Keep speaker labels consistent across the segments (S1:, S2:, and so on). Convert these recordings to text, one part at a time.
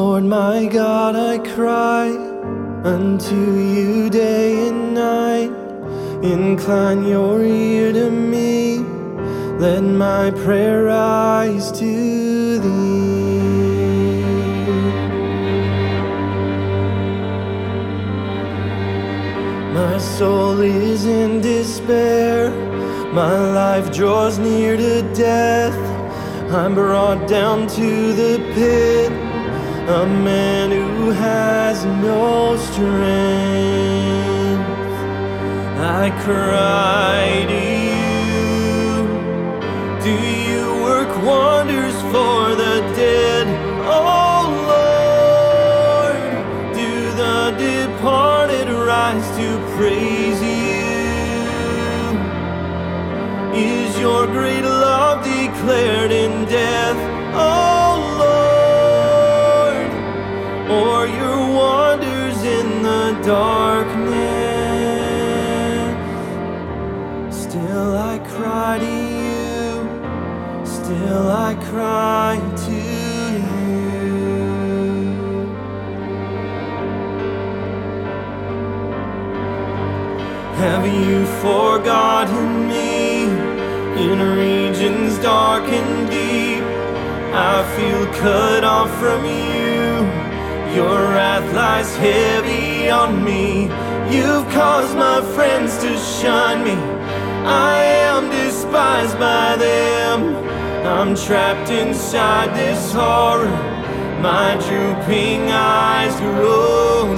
S1: Lord my God, I cry unto you day and night. Incline your ear to me, let my prayer rise to thee. My soul is in despair, my life draws near to death. I'm brought down to the pit, a man who has no strength. I cry to you, do you work wonders for the dead? Oh Lord, do the departed rise to praise you? Is your great love declared in death, oh Lord, or your wonders in the darkness? Still I cry to you, still I cry to you. Have you forgotten me? In regions dark and deep, I feel cut off from you. Your wrath lies heavy on me. You've caused my friends to shun me. I am despised by them. I'm trapped inside this horror. My drooping eyes grow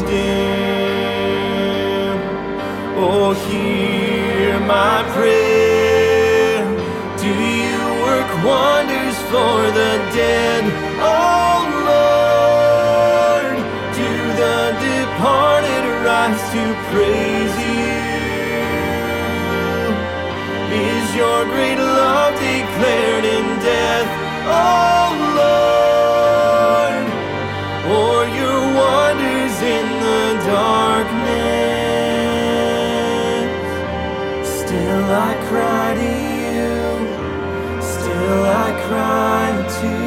S1: dim. Oh, hear my prayer. Do you work wonders for the dead? Oh Lord, do the departed rise to praise you? Is your great love declared in death, oh Lord, or your wonders in the darkness? Still I cry to you, still I cry to you.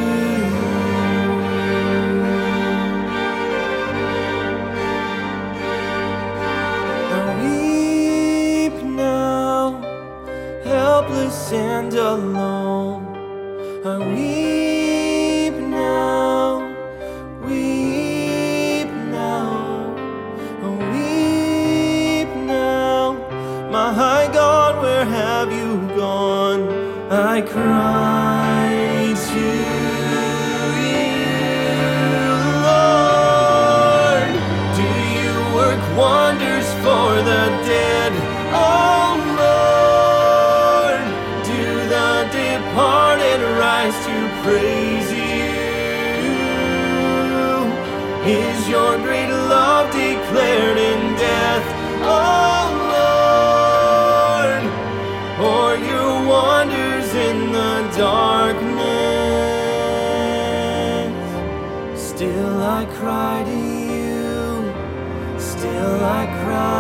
S1: I weep now, helpless and alone. I weep now, weep now. I weep now, my high God, where have you gone? I cry to you, Lord. Do you work wonders for the dead? Oh Lord, do the departed rise to praise you? Is your great love declared in death, oh Lord, or your wonders in the darkness? Still I cry to you, still I cry